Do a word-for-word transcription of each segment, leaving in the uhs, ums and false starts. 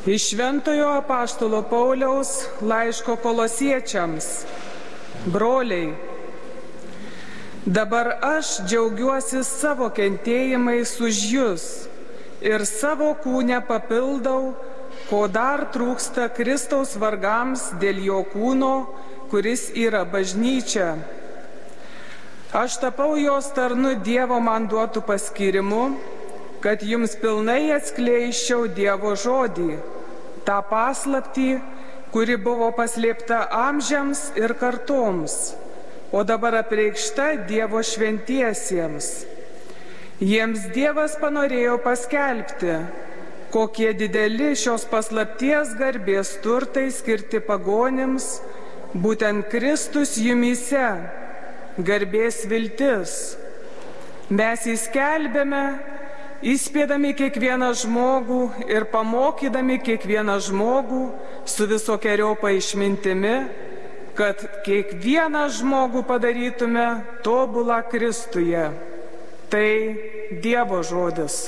Iš Šventojo apaštalo Pauliaus laiško Kolosiečiams. Broliai, dabar aš džiaugiuosi savo kentėjimais už jus ir savo kūnę papildau, ko dar trūksta Kristaus vargams dėl jo kūno, kuris yra bažnyčia. Aš tapau jos tarnu Dievo man duotų paskyrimu, kad jums pilnai atskleisčiau Dievo žodį, tą paslaptį, kuri buvo paslėpta amžiams ir kartoms, o dabar apreikšta Dievo šventiesiems. Jiems Dievas panorėjo paskelbti, kokie dideli šios paslapties garbės turtai skirti pagonims, būtent Kristus jumyse, garbės viltis. Mes įskelbėme, įspėdami kiekvieną žmogų ir pamokydami kiekvieną žmogų su visokeriopa išmintimi, kad kiekvieną žmogų padarytume tobulą Kristuje. Tai Dievo žodis.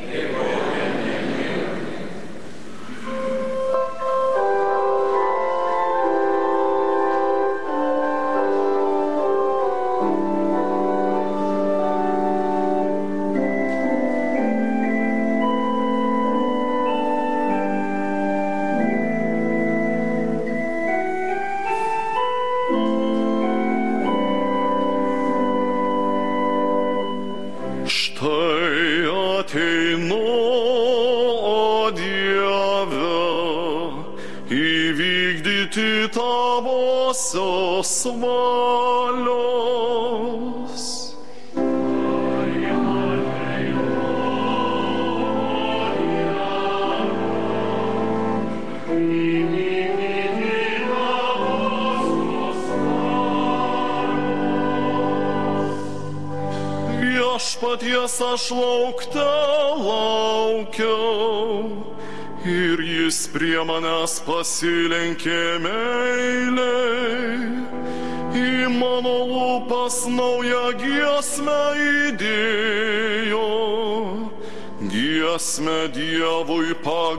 Tavosios valios. Viešpaties aš laukte laukiau, ir jis prie manęs pasilenkė meiliai, į mano lūpas naują giesmę įdėjo, giesmę Dievui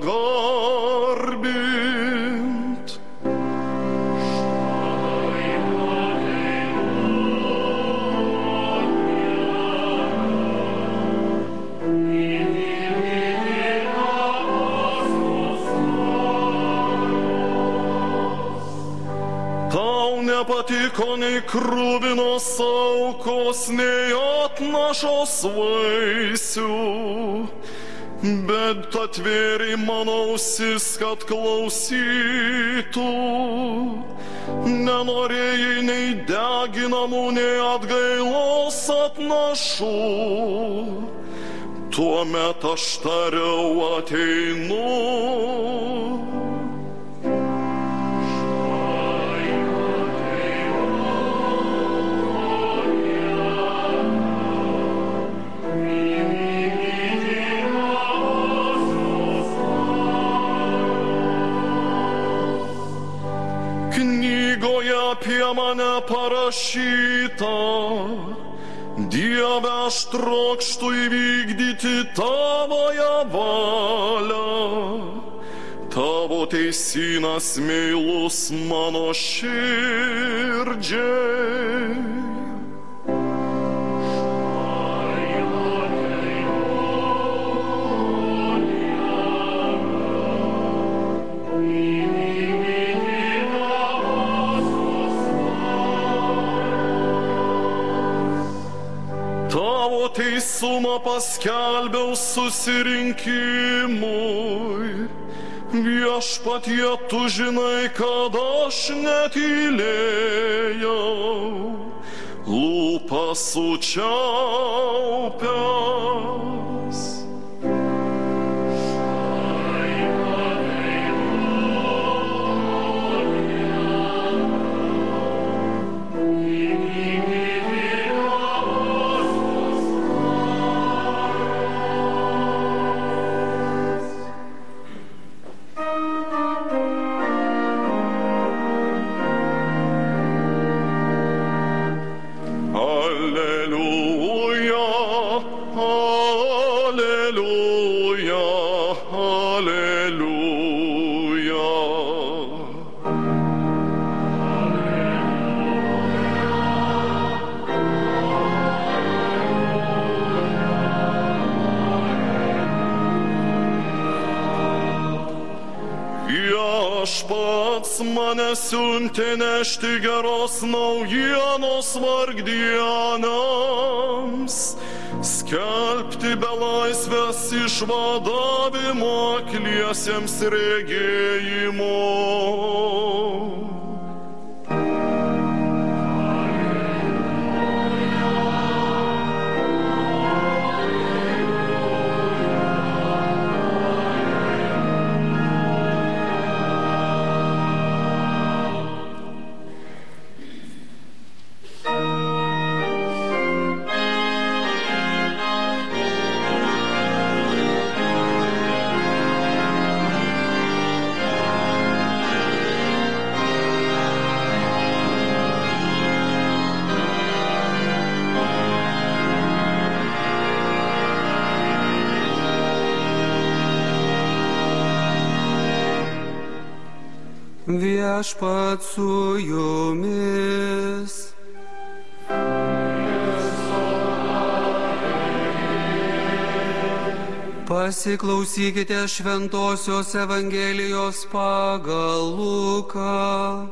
pagarbint. Nepatiko nei kruvinos aukos, nei atnašos vaisių, bet atvėrė mano ausis, kad klausytų. Nenorėjai nei deginamų, nei atgailos atnašų. Tuomet aš tariau, ateinu. Apie mane parašyta, Dieve, aš trokštu įvykdyti tavoją valią. Tavo teisynas meilus mano širdžiai. Teisumą paskelbiau susirinkimui. Viešpatie, tu žinai, kad aš netylėjau, lūpas sučiaupęs. Alleluja, alleluja. Viešpats mane siuntė nešti geros naujienos vargdieniams, skelbti belaisvės išvadavimo akliesiems regėjimo. Viešpats su jumis. Pasiklausykite Šventosios Evangelijos pagal Luką.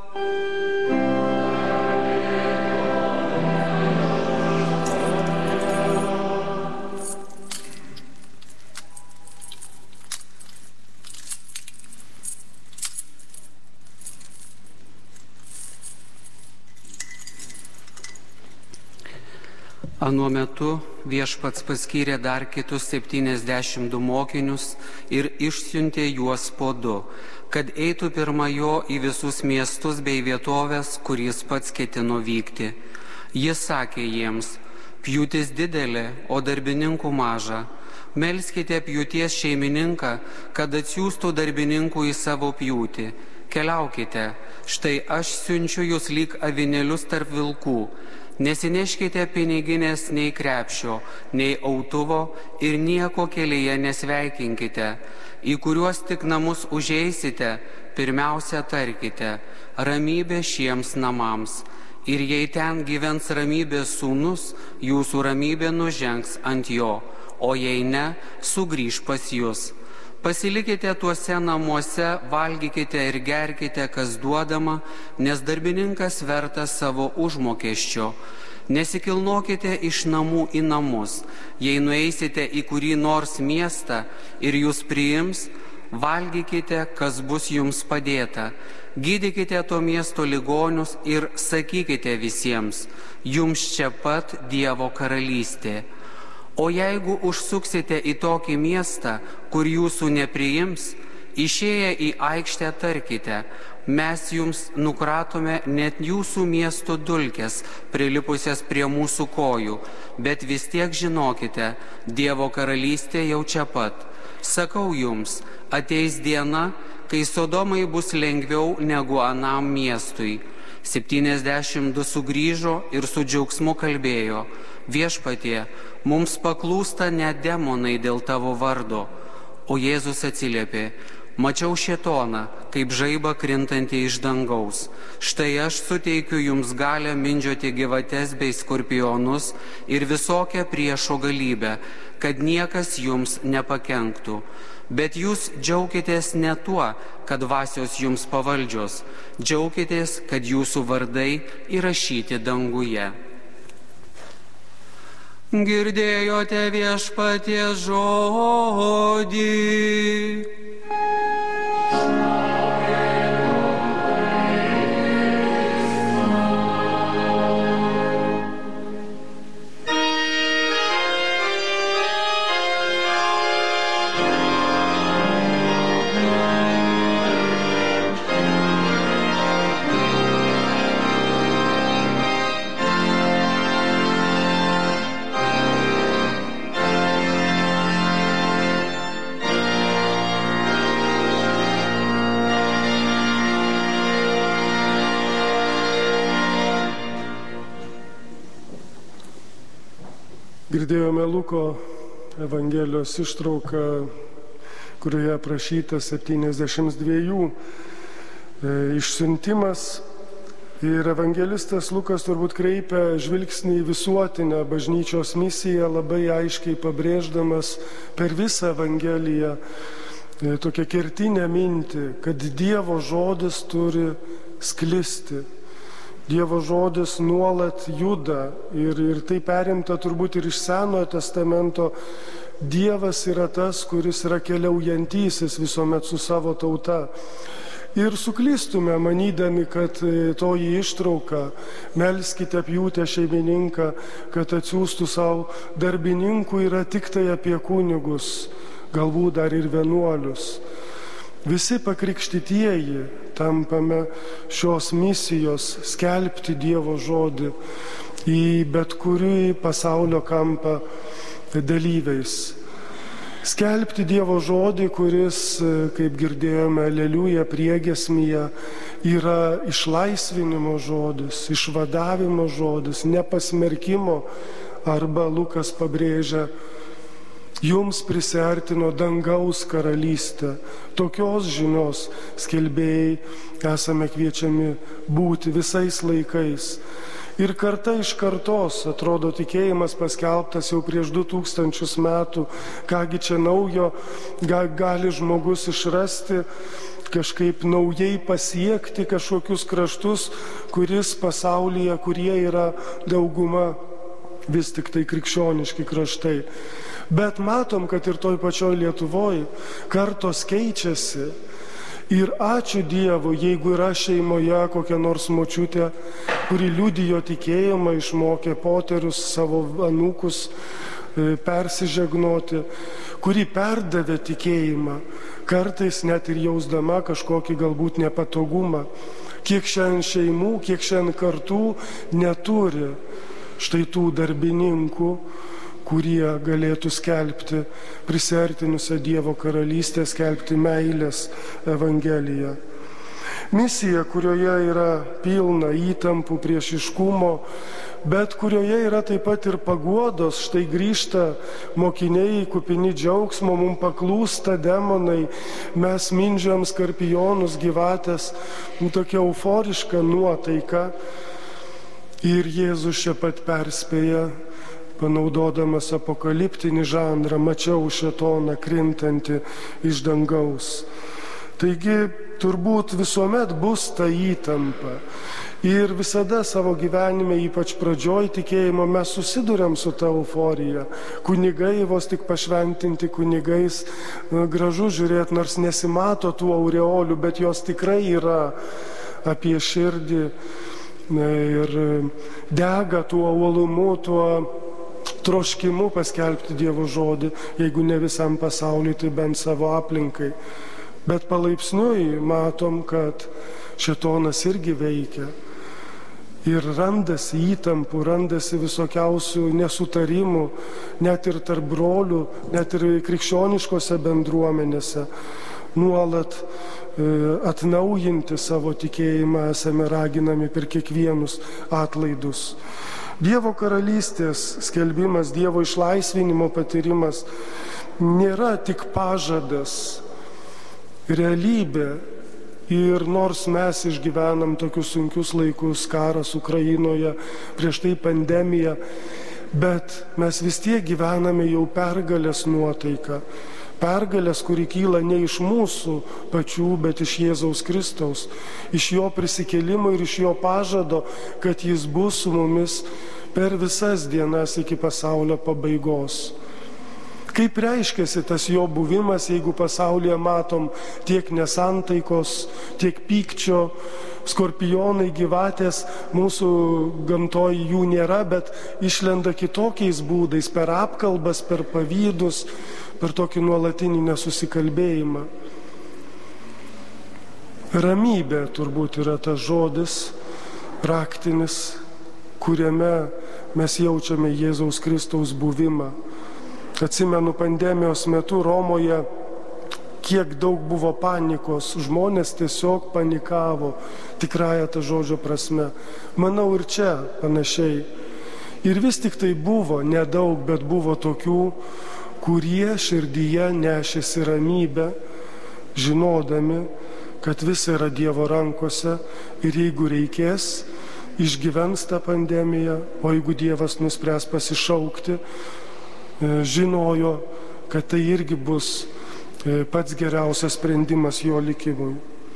Anuo metu Viešpats paskyrė dar kitus septyniasdešimt du mokinius ir išsiuntė juos po du, kad eitų pirma jo į visus miestus bei vietovės, kur jis pats ketino vykti. Jis sakė jiems: pjūtis didelė, o darbininkų maža. Melskite pjūties šeimininką, kad atsiųstų darbininkų į savo pjūtį. Keliaukite, štai aš siunčiu jūs lyg avinėlius tarp vilkų. Nesineškite piniginės nei krepšio, nei autuvo ir nieko kelyje nesveikinkite. Į kuriuos tik namus užeisite, pirmiausia tarkite: ramybė šiems namams. Ir jei ten gyvens ramybės sūnus, jūsų ramybė nužengs ant jo, o jei ne, sugrįž pas jūs. Pasilikite tuose namuose, valgykite ir gerkite, kas duodama, nes darbininkas vertas savo užmokesčio. Nesikilnokite iš namų į namus. Jei nueisite į kurį nors miestą ir jūs priims, valgykite, kas bus jums padėta. Gydykite to miesto ligonius ir sakykite visiems: jums čia pat Dievo karalystė. O jeigu užsuksite į tokį miestą, kur jūsų nepriims, išėję į aikštę tarkite: mes jums nukratome net jūsų miesto dulkes, prilipusias prie mūsų kojų, bet vis tiek žinokite, Dievo karalystė jau čia pat. Sakau jums, ateis diena, kai Sodomai bus lengviau negu anam miestui. Septyniasdešimt du sugrįžo ir su džiaugsmu kalbėjo: Viešpatie, mums paklūsta net demonai dėl tavo vardo. O Jėzus atsiliepė: mačiau šėtoną, kaip žaibą krintantį iš dangaus. Štai aš suteikiu jums galią mindžioti gyvates bei skorpionus ir visokią priešo galybę, kad niekas jums nepakenktų. Bet jūs džiaukitės ne tuo, kad dvasios jums pavaldžios, džiaukitės, kad jūsų vardai įrašyti danguje. Girdėjote Viešpaties žodį. Girdėjome Luko Evangelijos ištrauką, kurioje aprašyta septyniasdešimt dviejų išsiuntimas. Ir evangelistas Lukas turbūt kreipia žvilgsnį į visuotinę bažnyčios misiją, labai aiškiai pabrėždamas per visą Evangeliją, tokią kertinę mintį, kad Dievo žodis turi sklisti. Dievo žodis nuolat juda ir, ir tai perimta turbūt ir iš Senojo testamento. Dievas yra tas, kuris yra keliaujantysis visuomet su savo tauta. Ir suklystume, manydami, kad toji ištrauka, melskite pjūtę šeimininką, kad atsiųstų savo darbininkų, yra tik tai apie kunigus, galbūt dar ir vienuolius. Visi pakrikštytieji tampame šios misijos skelbti Dievo žodį į bet kurį pasaulio kampą dalyviais. Skelbti Dievo žodį, kuris, kaip girdėjome, Aleliuja priegiesmyje, yra išlaisvinimo žodis, išvadavimo žodis, nepasmerkimo, arba Lukas pabrėžia, jums prisiartino dangaus karalystė. Tokios žinios skelbėjai esame kviečiami būti visais laikais. Ir karta iš kartos, atrodo, tikėjimas paskelbtas jau prieš du tūkstančius metų, kągi čia naujo gali žmogus išrasti, kažkaip naujai pasiekti kažkokius kraštus, kuris pasaulyje, kurie yra dauguma vis tik tai krikščioniški kraštai. Bet matom, kad ir toj pačioj Lietuvoj kartos keičiasi. Ir ačiū Dievui, jeigu yra šeimoje kokia nors močiutė, kuri liudijo tikėjimą, išmokė poterius savo anūkus persižegnoti, kuri perdavė tikėjimą, kartais net ir jausdama kažkokį galbūt nepatogumą. Kiek šiandien šeimų, kiek šiandien kartų neturi štai tų darbininkų, kurie galėtų skelbti prisiartinusią Dievo karalystę, skelbti meilės evangeliją. Misija, kurioje yra pilna įtampų, priešiškumo, bet kurioje yra taip pat ir paguodos. Štai grįžta mokiniai kupini džiaugsmo, mums paklūsta demonai, mes mindžiam skorpionus, gyvatės, tokia euforiška nuotaika. Ir Jėzus čia pat perspėja, panaudodamas apokaliptinį žanrą, mačiau šėtoną krintantį iš dangaus. Taigi turbūt visuomet bus ta įtampa. Ir visada savo gyvenime, ypač pradžioj tikėjimo, mes susiduriam su ta euforija. Kunigai, vos tik pašventinti kunigais, na, gražu žiūrėti, nors nesimato tų aureolių, bet jos tikrai yra apie širdį ir dega tuo uolumu, tuo troškimu paskelbti Dievo žodį, jeigu ne visam pasauliui, tai bent savo aplinkai. Bet palaipsniui matom, kad šėtonas irgi veikia. Ir randasi įtampų, randasi visokiausių nesutarimų, net ir tarp brolių, net ir krikščioniškose bendruomenėse. Nuolat atnaujinti savo tikėjimą esame raginami per kiekvienus atlaidus. Dievo karalystės skelbimas, Dievo išlaisvinimo patyrimas nėra tik pažadas, realybė. Ir nors mes išgyvenam tokius sunkius laikus, karas Ukrainoje, prieš tai pandemija, bet mes vis tiek gyvename jau pergalės nuotaiką. Pergalės, kuri kyla ne iš mūsų pačių, bet iš Jėzaus Kristaus, iš jo prisikėlimo ir iš jo pažado, kad jis bus su mumis per visas dienas iki pasaulio pabaigos. Kaip reiškiasi tas jo buvimas, jeigu pasaulyje matom tiek nesantaikos, tiek pykčio, skorpionai, gyvatės, mūsų gamtoj jų nėra, bet išlenda kitokiais būdais, per apkalbas, per pavydus, per tokį nuolatinį nesusikalbėjimą. Ramybė turbūt yra tas žodis raktinis, kuriame mes jaučiame Jėzaus Kristaus buvimą. Atsimenu, pandemijos metu Romoje kiek daug buvo panikos, žmonės tiesiog panikavo, tikrąja ta žodžio prasme. Manau ir čia panašiai. Ir vis tik tai buvo nedaug, bet buvo tokių, kurie širdyje nešėsi ramybę, žinodami, kad visa yra Dievo rankose ir jeigu reikės, išgyvens tą pandemiją, o jeigu Dievas nuspręs pasišaukti, žinojo, kad tai irgi bus pats geriausias sprendimas jo likimui.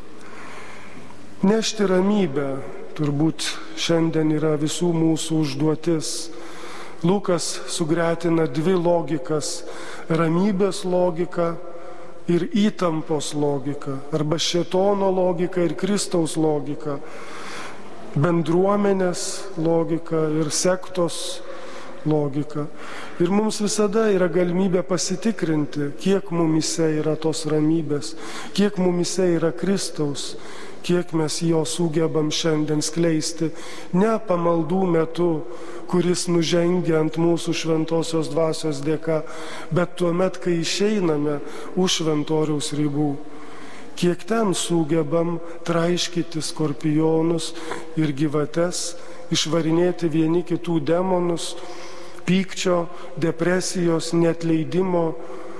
Nešti ramybę turbūt šiandien yra visų mūsų užduotis. Lukas sugretina dvi logikas - ramybės logiką ir įtampos logiką, arba šėtono logiką ir Kristaus logiką, bendruomenės logiką ir sektos logiką. Ir mums visada yra galimybė pasitikrinti, kiek mumise yra tos ramybės, kiek mumise yra Kristaus, kiek mes jo sugebam šiandien skleisti, ne pamaldų metu, kuris nužengia ant mūsų šventosios dvasios dėka, bet tuomet, kai išeiname už šventoriaus ribų. Kiek ten sugebam traiškyti skorpionus ir gyvates, išvarinėti vieni kitų demonus, pykčio, depresijos, neatleidimo,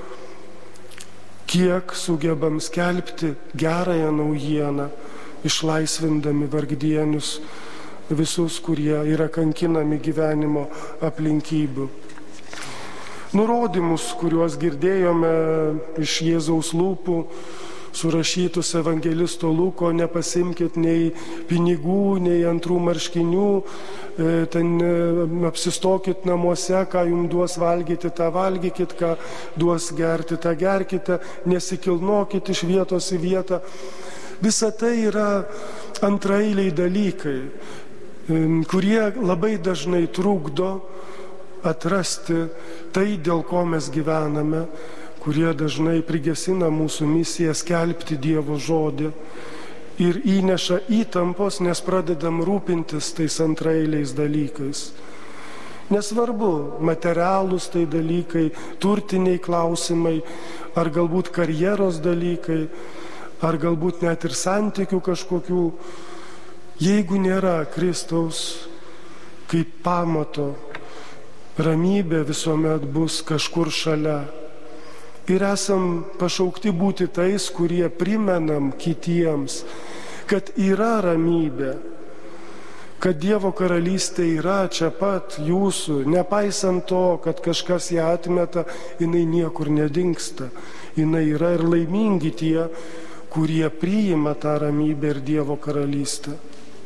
kiek sugebam skelbti gerąją naujieną, išlaisvindami vargdienius, visus, kurie yra kankinami gyvenimo aplinkybių. Nurodymus, kuriuos girdėjome iš Jėzaus lūpų, surašytus evangelisto Luko, nepasimkit nei pinigų, nei antrų marškinių, ten apsistokit namuose, ką jums duos valgyti, tą valgykit, ką duos gerti, tą gerkite, nesikilnokit iš vietos į vietą. Visa tai yra antraeiliai dalykai, kurie labai dažnai trukdo atrasti tai, dėl ko mes gyvename, kurie dažnai prigesina mūsų misiją skelbti Dievo žodį ir įneša įtampos, nes pradedam rūpintis tais antraeiliais dalykais. Nesvarbu, materialūs tai dalykai, turtiniai klausimai, ar galbūt karjeros dalykai, ar galbūt net ir santykių kažkokių. Jeigu nėra Kristaus kaip pamato, ramybė visuomet bus kažkur šalia. Ir esam pašaukti būti tais, kurie primenam kitiems, kad yra ramybė, kad Dievo karalystė yra čia pat jūsų, nepaisant to, kad kažkas ją atmeta, jinai niekur nedingsta. Jinai yra ir laimingi tie, kurie priima tą ramybę ir Dievo karalystę.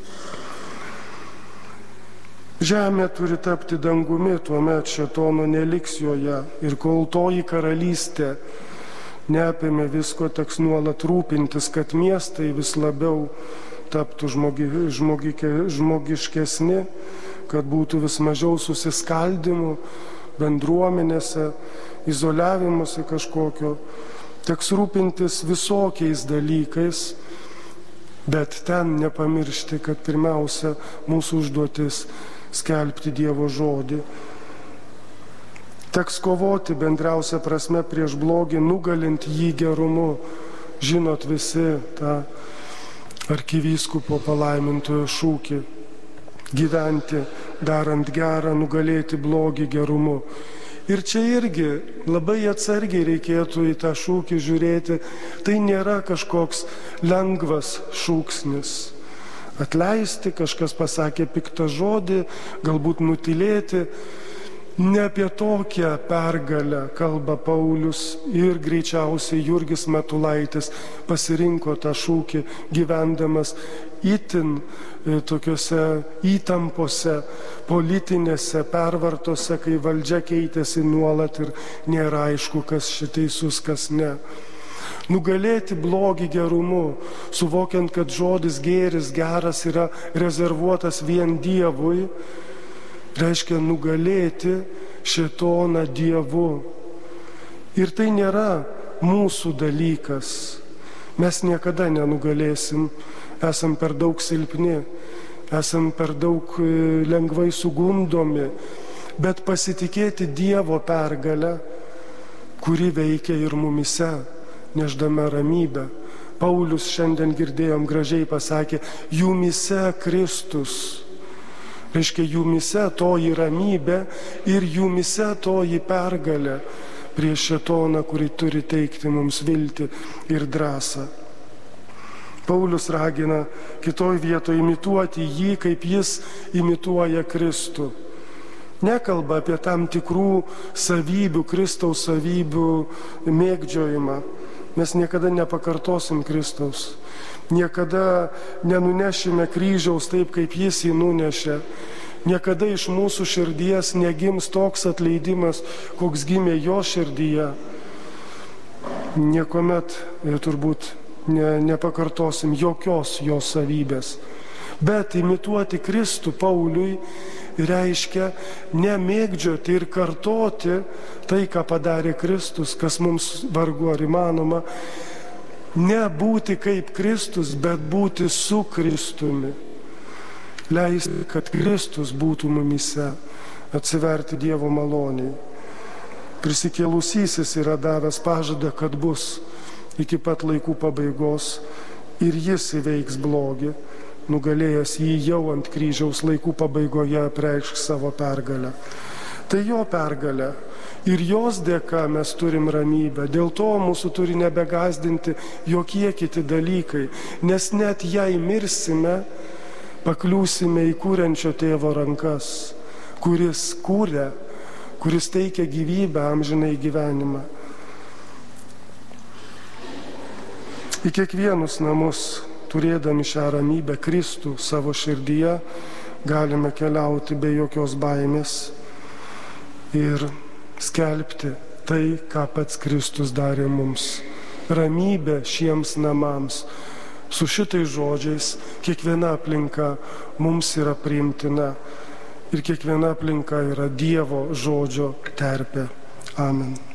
Žemė turi tapti dangumi, tuomet šėtono neliks joje. Ir kol toji karalystė neapėmė visko, teks nuolat rūpintis, kad miestai vis labiau taptų žmogi, žmogike, žmogiškesni, kad būtų vis mažiau susiskaldimų bendruomenėse, izoliavimuose kažkokio. Teks rūpintis visokiais dalykais, bet ten nepamiršti, kad pirmiausia mūsų užduotis skelbti Dievo žodį. Teks kovoti bendriausia prasme prieš blogį, nugalint jį gerumu. Žinot visi tą arkivyskupo palaimintojo šūkį - gyventi, darant gerą, nugalėti blogį gerumu. Ir čia irgi labai atsargiai reikėtų į tą šūkį žiūrėti. Tai nėra kažkoks lengvas šūksnis. Atleisti, kažkas pasakė piktą žodį, galbūt nutylėti. Ne apie tokią pergalę kalba Paulius ir greičiausiai Jurgis Matulaitis pasirinko tą šūkį gyvendamas itin tokiuose įtampose, politinėse pervartose, kai valdžia keitėsi nuolat ir nėra aišku, kas šiteisus, kas ne. Nugalėti blogį gerumu, suvokiant, kad žodis gėris, geras yra rezervuotas vien Dievui, reiškia nugalėti šėtoną Dievu. Ir tai nėra mūsų dalykas. Mes niekada nenugalėsim, esam per daug silpni, esam per daug lengvai sugundomi, bet pasitikėti Dievo pergalę, kuri veikia ir mumise, neždama ramybę. Paulius šiandien girdėjom gražiai pasakė, jumise Kristus. Reiškia, jumise toji ramybė ir jumise toji pergalė prieš šėtoną, kuri turi teikti mums viltį ir drąsą. Paulius ragina kitoj vietoje imituoti jį, kaip jis imituoja Kristų. Nekalba apie tam tikrų savybių, Kristaus savybių mėgdžiojimą, mes niekada nepakartosim Kristaus. Niekada nenunešime kryžiaus taip, kaip jis jį nunešė. Niekada iš mūsų širdies negims toks atleidimas, koks gimė jo širdyje. Niekuomet turbūt ne, nepakartosim jokios jo savybės. Bet imituoti Kristų Pauliui reiškia nemėgdžioti ir kartoti tai, ką padarė Kristus, kas mums vargu ar įmanoma. Ne būti kaip Kristus, bet būti su Kristumi. Leisti, kad Kristus būtų mumise, atsiverti Dievo maloniai. Prisikėlusysis yra davęs pažadą, kad bus iki pat laikų pabaigos ir jis įveiks blogį, nugalėjęs jį jau ant kryžiaus laikų pabaigoje apreikš savo pergalę. Tai jo pergalė ir jos dėka mes turim ramybę. Dėl to mūsų turi nebegazdinti jokie kiti dalykai, nes net jei mirsime, pakliūsime į kūrenčio tėvo rankas, kuris kūrė, kuris teikia gyvybę, amžinai gyvenimą. Į kiekvienus namus, turėdami šią ramybę Kristų savo širdyje, galime keliauti be jokios baimės ir skelbti tai, ką pats Kristus darė mums. Ramybė šiems namams. Su šitais žodžiais kiekviena aplinka mums yra priimtina ir kiekviena aplinka yra Dievo žodžio terpė. Amen.